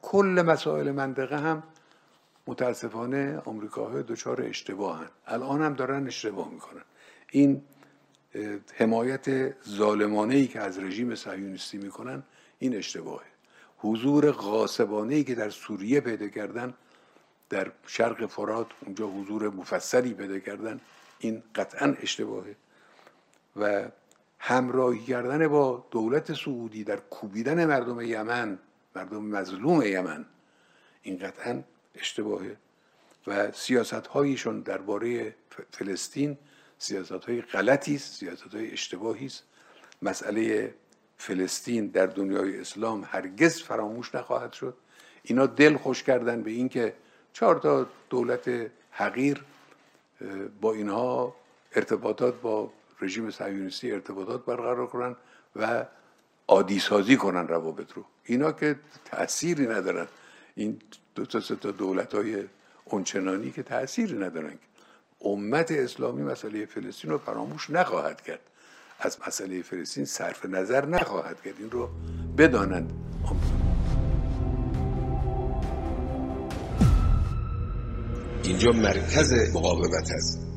کل مسائل منطقه هم متاسفانه آمریکاها دچار اشتباهن، الان هم دارن اشتباه میکنن. این حمایت ظالمانه‌ای که از رژیم صهیونیستی میکنن این اشتباهه. حضور غاصبانه‌ای که در سوریه پیدا کردن، در شرق فرات اونجا حضور مفصلی پیدا کردن، این قطعا اشتباهه. و همراهی کردن با دولت سعودی در کوبیدن مردم یمن، مردم مظلوم یمن، این قطعا اشتباهه. و سیاست‌هایشون درباره فلسطین سیاست‌های غلطی است، سیاست‌های اشتباهی است. مسئله فلسطین در دنیای اسلام هرگز فراموش نخواهد شد. اینا دل خوش کردن به این که 4 دولت حقیر با اینها ارتباطات، با رژیم صهیونیستی ارتباطات برقرار کنن و عادی سازی کنن روابط رو. اینا که تأثیری ندارن، این 2-3 دولت‌های اونچنانی که تأثیری ندارن. امت اسلامی مسئله فلسطین رو فراموش نخواهد کرد، از مسئله فلسطین صرف نظر نخواهد کرد، این رو بدانند. اینجا مرکز مقاومت است.